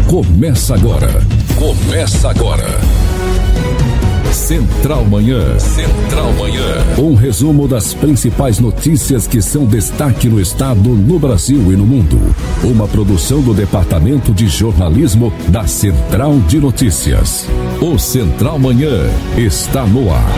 Começa agora. Central Manhã. Central Manhã. Um resumo das principais notícias que são destaque no estado, no Brasil e no mundo. Uma produção do Departamento de Jornalismo da Central de Notícias. O Central Manhã está no ar.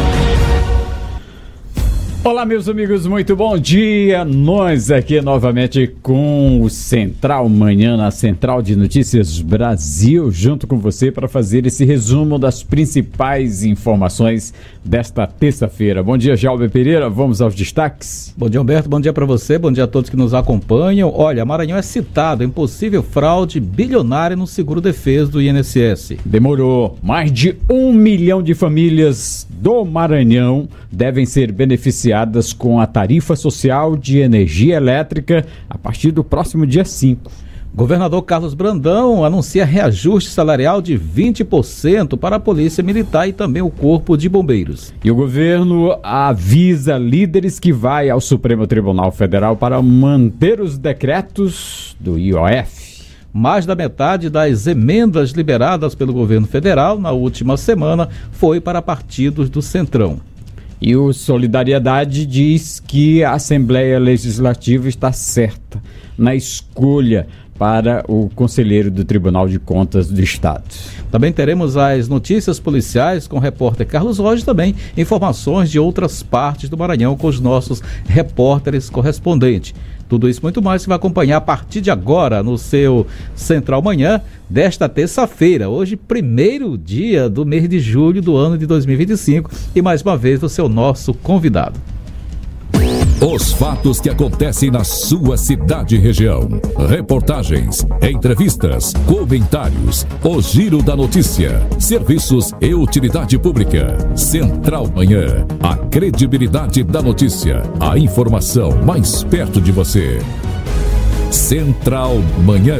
Olá, meus amigos, muito bom dia. Nós aqui novamente com o Central Manhã, na Central de Notícias Brasil, junto com você para fazer esse resumo das principais informações desta terça-feira. Bom dia, Jalber Pereira, vamos aos destaques. Bom dia, Humberto, bom dia para você, bom dia a todos que nos acompanham. Olha, Maranhão é citado em possível fraude bilionária no seguro-defesa do INSS. Demorou. Mais de 1 milhão de famílias do Maranhão devem ser beneficiadas com a tarifa social de energia elétrica a partir do próximo dia 5. Governador Carlos Brandão anuncia reajuste salarial de 20% para a Polícia Militar e também o Corpo de Bombeiros. E o governo avisa líderes que vai ao Supremo Tribunal Federal para manter os decretos do IOF. Mais da metade das emendas liberadas pelo governo federal na última semana foi para partidos do Centrão. E o Solidariedade diz que a Assembleia Legislativa está certa na escolha para o conselheiro do Tribunal de Contas do Estado. Também teremos as notícias policiais com o repórter Carlos Rocha, também informações de outras partes do Maranhão com os nossos repórteres correspondentes. Tudo isso e muito mais você vai acompanhar a partir de agora no seu Central Manhã desta terça-feira, hoje, primeiro dia do mês de julho do ano de 2025. E mais uma vez você é o nosso convidado. Os fatos que acontecem na sua cidade e região. Reportagens, entrevistas, comentários, o giro da notícia, serviços e utilidade pública. Central Manhã, a credibilidade da notícia, a informação mais perto de você. Central Manhã.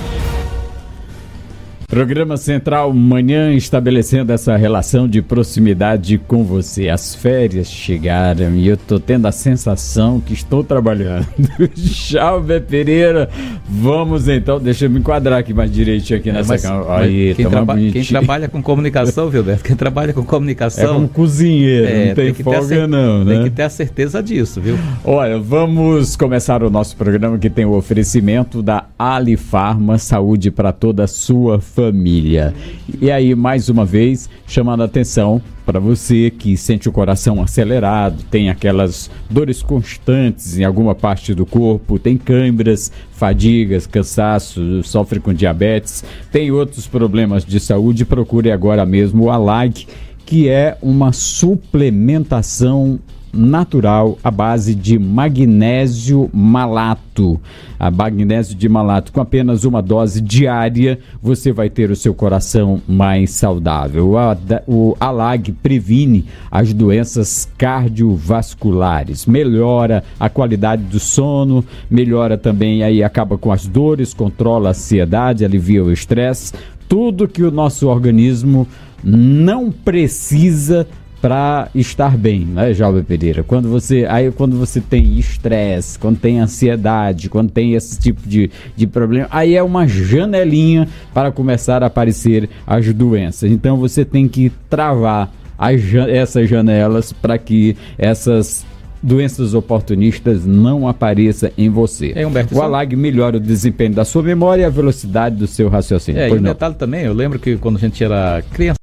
Programa Central Manhã estabelecendo essa relação de proximidade com você. As férias chegaram e eu estou tendo a sensação que estou trabalhando. Jalber Pereira, vamos então, deixa eu me enquadrar aqui mais direitinho aqui nessa câmera. Aí, quem trabalha com comunicação, viu, Beto? Quem trabalha com comunicação... É como cozinheiro, não tem folga não, né? Tem que ter a certeza disso, viu? Olha, vamos começar o nosso programa que tem o oferecimento da Alifarma, saúde para toda a sua família. E aí, mais uma vez, chamando a atenção para você que sente o coração acelerado, tem aquelas dores constantes em alguma parte do corpo, tem câimbras, fadigas, cansaço, sofre com diabetes, tem outros problemas de saúde, procure agora mesmo o ALAG, que é uma suplementação natural à base de magnésio malato. A magnésio de malato, com apenas uma dose diária, você vai ter o seu coração mais saudável. O ALAG previne as doenças cardiovasculares, melhora a qualidade do sono, melhora também, aí acaba com as dores, controla a ansiedade, alivia o estresse, tudo que o nosso organismo não precisa para estar bem, né, Jalber Pereira? Quando você tem estresse, quando tem ansiedade, quando tem esse tipo de problema, aí é uma janelinha para começar a aparecer as doenças. Então você tem que travar essas janelas para que essas doenças oportunistas não apareçam em você. Humberto, o ALAG melhora o desempenho da sua memória e a velocidade do seu raciocínio. E um detalhe também, eu lembro que quando a gente era criança,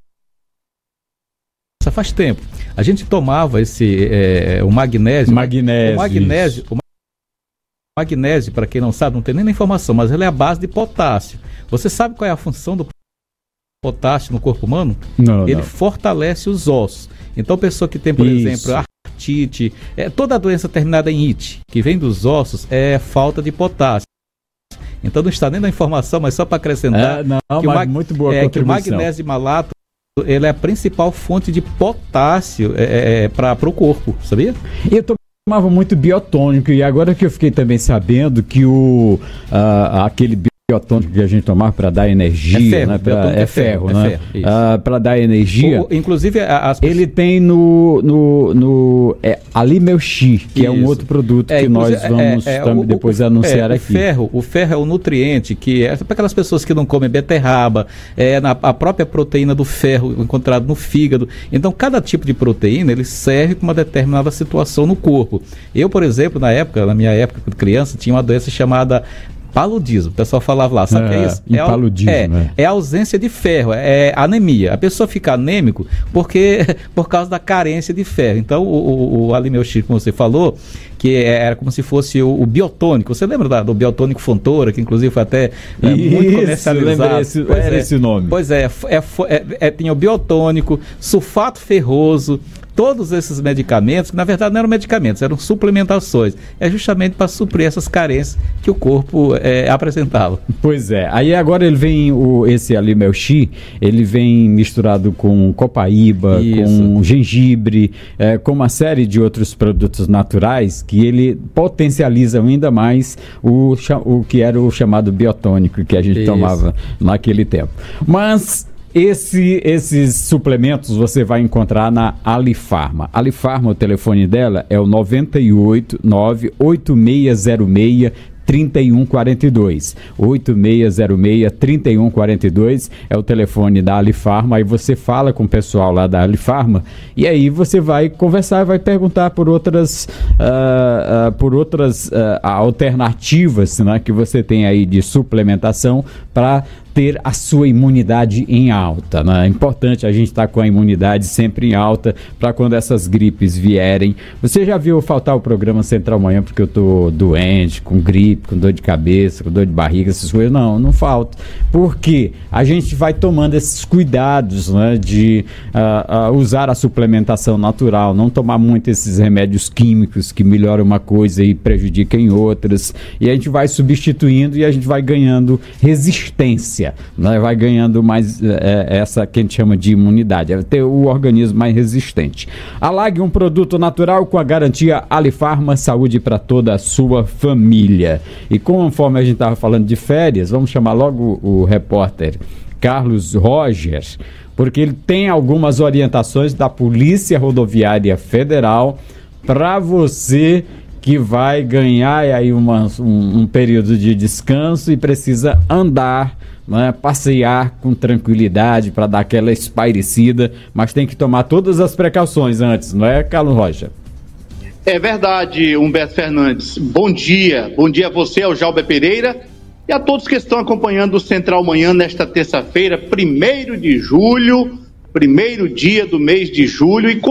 faz tempo, a gente tomava o magnésio. O magnésio, para quem não sabe, não tem nem informação, mas ele é a base de potássio. Você sabe qual é a função do potássio no corpo humano? Ele fortalece os ossos. Então, pessoa que tem, por exemplo, artrite, toda a doença terminada em ite, que vem dos ossos, é falta de potássio. Então, não está nem na informação, mas só para acrescentar muito boa que o magnésio malato, ele é a principal fonte de potássio para o corpo, sabia? Eu tomava muito biotônico e agora que eu fiquei também sabendo que aquele biotônico que a gente tomar para dar energia, né? É ferro, né? Para dar energia. Inclusive, ele tem Alimeuxi, que é um outro produto que nós vamos depois anunciar aqui. O ferro é o nutriente que é para aquelas pessoas que não comem beterraba, a própria proteína do ferro encontrado no fígado. Então, cada tipo de proteína ele serve para uma determinada situação no corpo. Eu, por exemplo, na minha época, quando criança, tinha uma doença chamada paludismo, o pessoal falava lá, sabe o que é isso? É a ausência de ferro, é anemia. A pessoa fica anêmico por causa da carência de ferro. Então, o Alimeuxi, como você falou, que era como se fosse o biotônico. Você lembra do biotônico Fontoura, que inclusive foi até muito comercializado? Era esse nome. Pois tinha o biotônico, sulfato ferroso, todos esses medicamentos, que na verdade não eram medicamentos, eram suplementações. É justamente para suprir essas carências que o corpo apresentava. Pois é. Aí agora ele vem, esse Alimeuxi, ele vem misturado com copaíba, com gengibre, com uma série de outros produtos naturais que ele potencializa ainda mais o que era o chamado biotônico que a gente tomava naquele tempo. Mas esses suplementos você vai encontrar na Alifarma. Alifarma, o telefone dela é o 989-8606-3142. 8606-3142 é o telefone da Alifarma. Aí você fala com o pessoal lá da Alifarma e aí você vai conversar, vai perguntar por outras alternativas, né, que você tem aí de suplementação para ter a sua imunidade em alta, né? É importante a gente estar com a imunidade sempre em alta para quando essas gripes vierem. Você já viu faltar o programa Central Manhã porque eu tô doente, com gripe, com dor de cabeça, com dor de barriga, essas coisas? Não falta. Porque a gente vai tomando esses cuidados, né, de usar a suplementação natural, não tomar muito esses remédios químicos que melhoram uma coisa e prejudicam em outras. E a gente vai substituindo e a gente vai ganhando resistência. Né? Vai ganhando mais essa que a gente chama de imunidade, vai ter o organismo mais resistente. Alag, um produto natural com a garantia Alifarma, saúde para toda a sua família. E conforme a gente estava falando de férias, vamos chamar logo o repórter Carlos Roger, porque ele tem algumas orientações da Polícia Rodoviária Federal para você que vai ganhar aí um período de descanso e precisa andar, né, passear com tranquilidade para dar aquela espairecida, mas tem que tomar todas as precauções antes, não é, Carlos Rocha? É verdade, Humberto Fernandes. Bom dia a você, ao Jalber Pereira e a todos que estão acompanhando o Central Manhã nesta terça-feira, 1º de julho, primeiro dia do mês de julho, e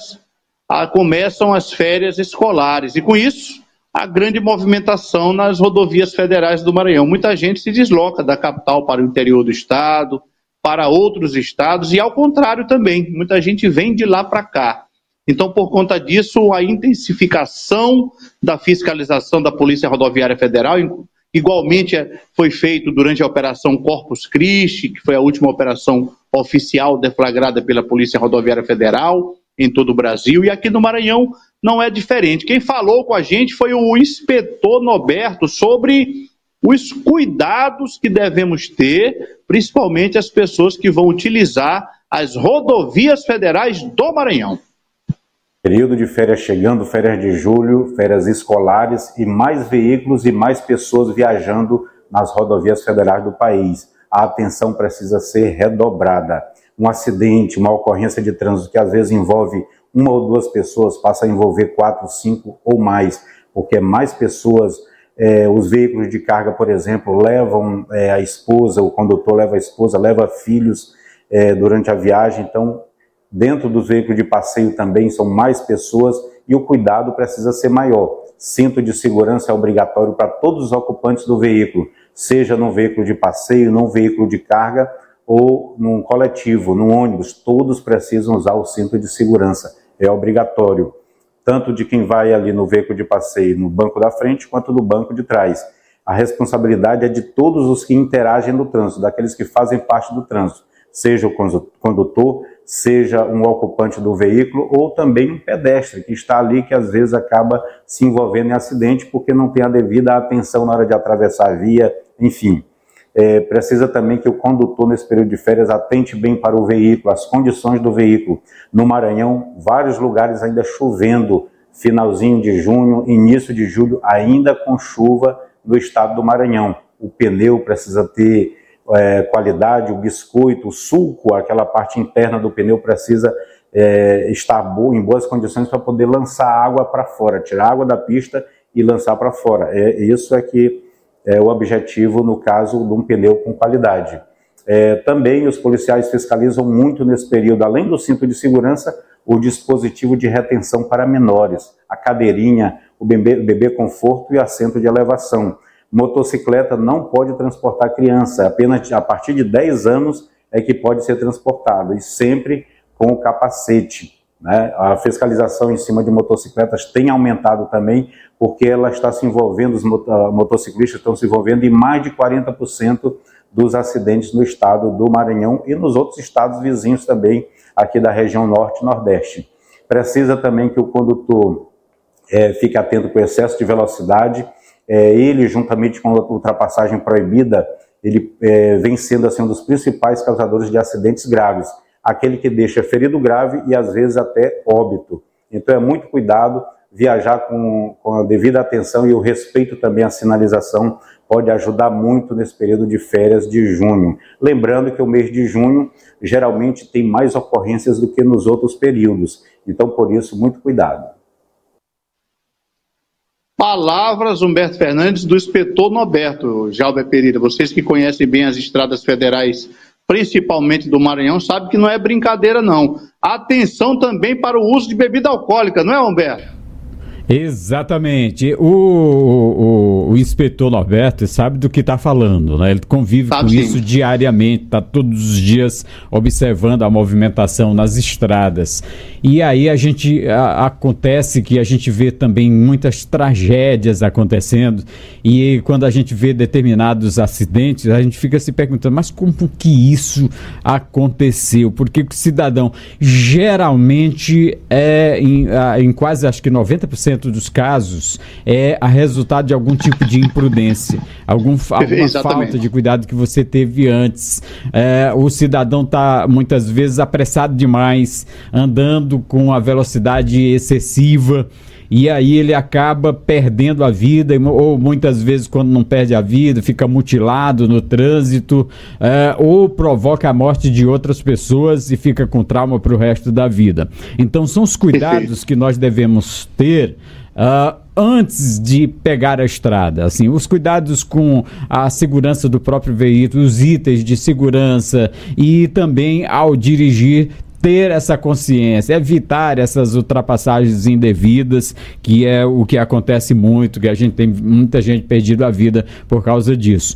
começam as férias escolares, e com isso a grande movimentação nas rodovias federais do Maranhão. Muita gente se desloca da capital para o interior do estado, para outros estados, e ao contrário também, muita gente vem de lá para cá. Então, por conta disso, a intensificação da fiscalização da Polícia Rodoviária Federal, igualmente foi feito durante a Operação Corpus Christi, que foi a última operação oficial deflagrada pela Polícia Rodoviária Federal em todo o Brasil, e aqui no Maranhão não é diferente. Quem falou com a gente foi o inspetor Norberto sobre os cuidados que devemos ter, principalmente as pessoas que vão utilizar as rodovias federais do Maranhão. Período de férias chegando, férias de julho, férias escolares e mais veículos e mais pessoas viajando nas rodovias federais do país. A atenção precisa ser redobrada. Um acidente, uma ocorrência de trânsito que às vezes envolve uma ou duas pessoas, passa a envolver 4, 5 ou mais, porque mais pessoas, os veículos de carga, por exemplo, levam a esposa, o condutor leva a esposa, leva filhos durante a viagem. Então, dentro dos veículos de passeio também são mais pessoas e o cuidado precisa ser maior. Cinto de segurança é obrigatório para todos os ocupantes do veículo, seja num veículo de passeio, num veículo de carga ou num coletivo, num ônibus, todos precisam usar o cinto de segurança. É obrigatório, tanto de quem vai ali no veículo de passeio, no banco da frente, quanto no banco de trás. A responsabilidade é de todos os que interagem no trânsito, daqueles que fazem parte do trânsito, seja o condutor, seja um ocupante do veículo ou também um pedestre que está ali, que às vezes acaba se envolvendo em acidente porque não tem a devida atenção na hora de atravessar a via, enfim. Precisa também que o condutor, nesse período de férias, atente bem para o veículo, as condições do veículo. No Maranhão, vários lugares ainda chovendo, finalzinho de junho, início de julho, ainda com chuva no estado do Maranhão. O pneu precisa ter qualidade, o biscoito, o sulco, aquela parte interna do pneu precisa estar em boas condições para poder lançar água para fora, tirar água da pista e lançar para fora. Isso é que é o objetivo no caso de um pneu com qualidade. Também os policiais fiscalizam muito nesse período, além do cinto de segurança, o dispositivo de retenção para menores, a cadeirinha, o bebê conforto e assento de elevação. Motocicleta não pode transportar criança, apenas a partir de 10 anos é que pode ser transportado, e sempre com o capacete, né? A fiscalização em cima de motocicletas tem aumentado também, porque ela está se envolvendo, os motociclistas estão se envolvendo em mais de 40% dos acidentes no estado do Maranhão e nos outros estados vizinhos também, aqui da região norte e nordeste. Precisa também que o condutor fique atento com o excesso de velocidade. Ele, juntamente com a ultrapassagem proibida, ele vem sendo assim, um dos principais causadores de acidentes graves. Aquele que deixa ferido grave e às vezes até óbito. Então é muito cuidado, viajar com a devida atenção e o respeito também à sinalização pode ajudar muito nesse período de férias de junho. Lembrando que o mês de junho geralmente tem mais ocorrências do que nos outros períodos. Então, por isso, muito cuidado. Palavras, Humberto Fernandes, do inspetor Norberto. Jalber Pereira, vocês que conhecem bem as estradas federais, principalmente do Maranhão, sabem que não é brincadeira, não. Atenção também para o uso de bebida alcoólica, não é, Humberto? Exatamente. O inspetor Norberto sabe do que está falando, né? Ele convive com isso diariamente, está todos os dias observando a movimentação nas estradas. E aí acontece que a gente vê também muitas tragédias acontecendo, e quando a gente vê determinados acidentes, a gente fica se perguntando, mas como que isso aconteceu? Porque o cidadão geralmente em quase acho que 90% dos casos é a resultado de algum tipo de imprudência, alguma falta de cuidado que você teve antes. O cidadão está muitas vezes apressado demais, andando com a velocidade excessiva, e aí ele acaba perdendo a vida, ou muitas vezes, quando não perde a vida, fica mutilado no trânsito, ou provoca a morte de outras pessoas e fica com trauma para o resto da vida. Então são os cuidados que nós devemos ter antes de pegar a estrada, assim, os cuidados com a segurança do próprio veículo, os itens de segurança, e também ao dirigir ter essa consciência, evitar essas ultrapassagens indevidas, que é o que acontece muito, que a gente tem muita gente perdido a vida por causa disso.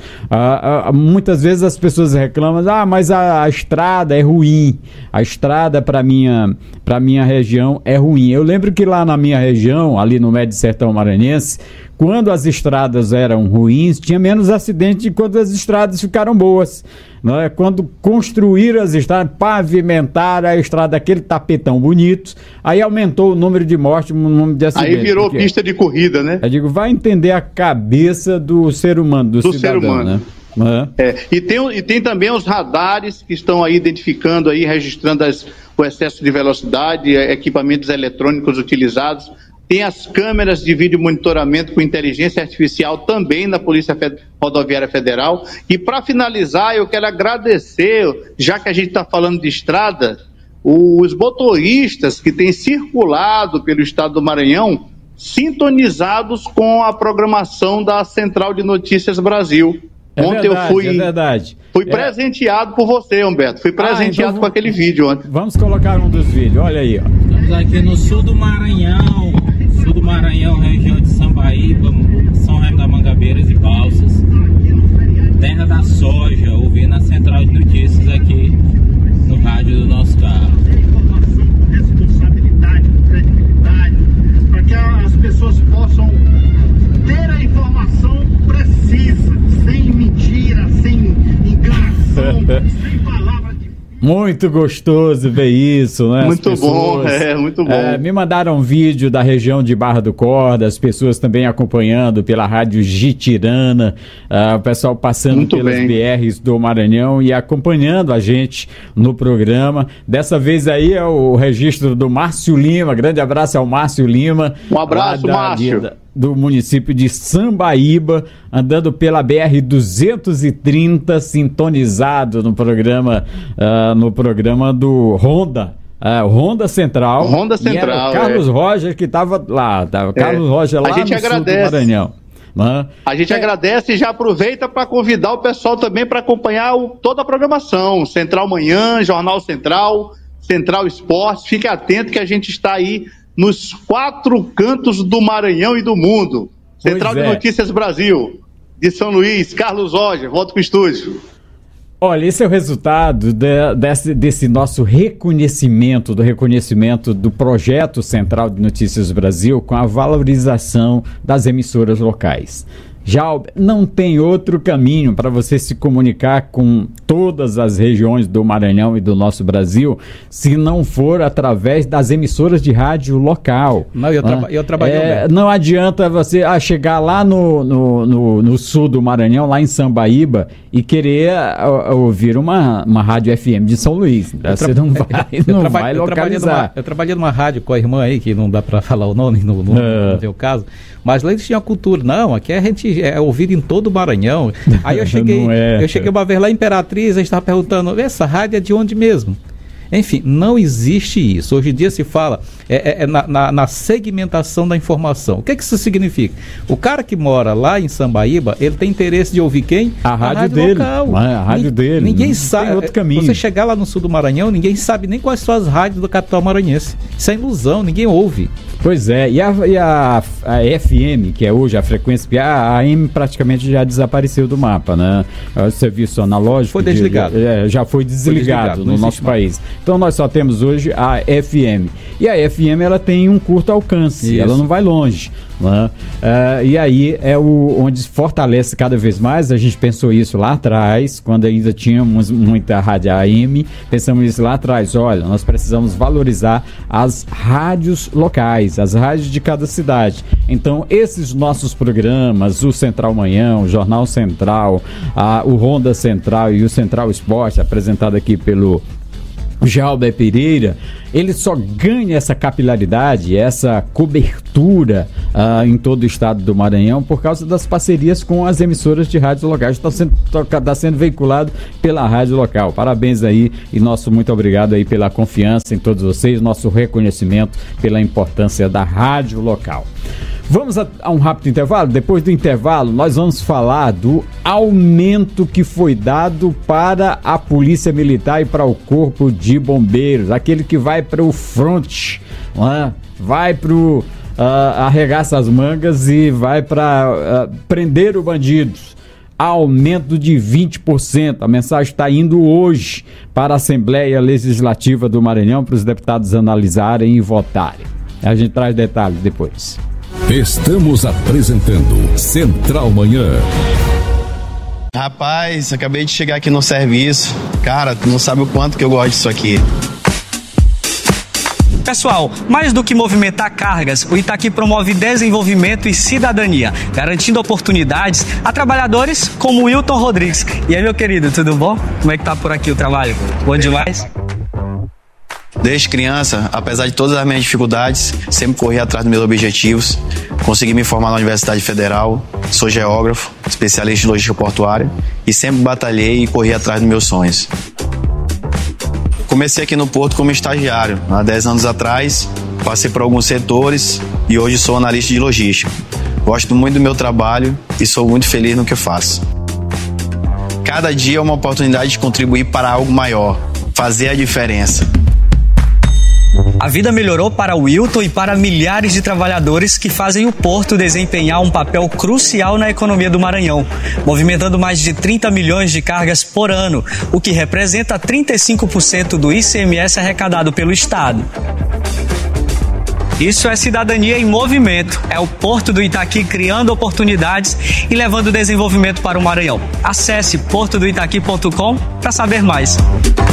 Muitas vezes as pessoas reclamam, mas a estrada é ruim, a estrada para minha região é ruim. Eu lembro que lá na minha região, ali no Médio Sertão Maranhense, quando as estradas eram ruins, tinha menos acidentes de quando as estradas ficaram boas. Não é? Quando construíram as estradas, pavimentaram a estrada, aquele tapetão bonito, aí aumentou o número de mortes, o número de acidentes. Aí virou pista de corrida, né? Eu digo, vai entender a cabeça do ser humano, do cidadão, ser humano, né? E tem também os radares que estão aí identificando, aí, registrando o excesso de velocidade, equipamentos eletrônicos utilizados. Tem as câmeras de vídeo monitoramento com inteligência artificial também na Polícia Rodoviária Federal. E para finalizar, eu quero agradecer, já que a gente está falando de estrada, os motoristas que têm circulado pelo estado do Maranhão, sintonizados com a programação da Central de Notícias Brasil. Ontem eu fui presenteado por você, Humberto. Fui presenteado então com aquele vídeo ontem. Vamos colocar um dos vídeos, olha aí, ó. Estamos aqui no sul do Maranhão, região de Sambaíba, São Remo da Mangabeiras e Balsas, terra da soja, ouvindo a Central de Notícias aqui no rádio do nosso carro. Informação, responsabilidade, credibilidade, para que as pessoas possam ter a informação precisa, sem mentira, sem enganação, sem palavra difícil. Muito gostoso ver isso, né? Muito bom, muito bom. Me mandaram um vídeo da região de Barra do Corda, as pessoas também acompanhando pela rádio Jitirana, o pessoal passando muito pelas BRs do Maranhão e acompanhando a gente no programa. Dessa vez aí é o registro do Márcio Lima, grande abraço ao Márcio Lima. Um abraço, Márcio. Do município de Sambaíba, andando pela BR-230, sintonizado no programa do Honda. Honda Central. Honda Central. E era o Carlos Roger que estava lá. Carlos Roger lá no sul do Maranhão. A gente agradece e já aproveita para convidar o pessoal também para acompanhar toda a programação. Central Manhã, Jornal Central, Central Esportes. Fique atento que a gente está aí nos 4 cantos do Maranhão e do mundo. Central de Notícias Brasil, de São Luís, Carlos Roger, volta para o estúdio. Olha, esse é o resultado desse nosso reconhecimento do projeto Central de Notícias Brasil com a valorização das emissoras locais. Já não tem outro caminho para você se comunicar com todas as regiões do Maranhão e do nosso Brasil se não for através das emissoras de rádio local. Não, eu trabalhei não adianta você chegar lá no sul do Maranhão, lá em Sambaíba, e querer ouvir uma rádio FM de São Luís. Você não vai localizar. Eu trabalhei numa rádio com a irmã aí, que não dá para falar o nome, não tem o caso, mas lá eles tinham a cultura. Não, aqui a gente é ouvido em todo o Maranhão. Aí eu cheguei uma vez lá em Imperatriz, a gente estava perguntando, essa rádio é de onde mesmo? Enfim, não existe isso. Hoje em dia se fala na segmentação da informação. O que isso significa? O cara que mora lá em Sambaíba, ele tem interesse de ouvir quem? A rádio dele. Local. A rádio dele. Ninguém sabe. Tem outro caminho. Você chegar lá no sul do Maranhão, ninguém sabe nem quais são as rádios do capital maranhense. Isso é ilusão, ninguém ouve. Pois é, e a FM, que é hoje a frequência, a AM praticamente já desapareceu do mapa, né? O serviço analógico foi desligado. Já foi desligado no nosso país. Então nós só temos hoje a FM. E a FM ela tem um curto alcance, ela não vai longe. Né? E aí é onde fortalece cada vez mais. A gente pensou isso lá atrás, quando ainda tínhamos muita rádio AM, pensamos isso lá atrás. Olha, nós precisamos valorizar as rádios locais, as rádios de cada cidade. Então esses nossos programas, o Central Manhã, o Jornal Central, o Honda Central e o Central Esporte, apresentado aqui pelo Jalber Pereira, ele só ganha essa capilaridade, essa cobertura em todo o estado do Maranhão por causa das parcerias com as emissoras de rádios locais. Está sendo veiculado pela rádio local. Parabéns aí e nosso muito obrigado aí pela confiança em todos vocês, nosso reconhecimento pela importância da rádio local. Vamos a um rápido intervalo. Depois do intervalo, nós vamos falar do aumento que foi dado para a Polícia Militar e para o Corpo de Bombeiros. Aquele que vai para o front, vai para o arregaça as mangas e vai para prender o bandido. Aumento de 20%. A mensagem está indo hoje para a Assembleia Legislativa do Maranhão, para os deputados analisarem e votarem. A gente traz detalhes depois. Estamos apresentando Central Manhã. Rapaz, acabei de chegar aqui no serviço. Cara, tu não sabe o quanto que eu gosto disso aqui. Pessoal, mais do que movimentar cargas, o Itaqui promove desenvolvimento e cidadania, garantindo oportunidades a trabalhadores como o Wilton Rodrigues. E aí, meu querido, tudo bom? Como é que tá por aqui o trabalho? Bom demais? Desde criança, apesar de todas as minhas dificuldades, sempre corri atrás dos meus objetivos. Consegui me formar na Universidade Federal, sou geógrafo, especialista em logística portuária e sempre batalhei e corri atrás dos meus sonhos. Comecei aqui no Porto como estagiário, há 10 anos atrás, passei por alguns setores e hoje sou analista de logística. Gosto muito do meu trabalho e sou muito feliz no que faço. Cada dia é uma oportunidade de contribuir para algo maior, fazer a diferença. A vida melhorou para o Wilton e para milhares de trabalhadores que fazem o Porto desempenhar um papel crucial na economia do Maranhão, movimentando mais de 30 milhões de cargas por ano, o que representa 35% do ICMS arrecadado pelo Estado. Isso é cidadania em movimento. É o Porto do Itaqui criando oportunidades e levando desenvolvimento para o Maranhão. Acesse portodoitaqui.com para saber mais.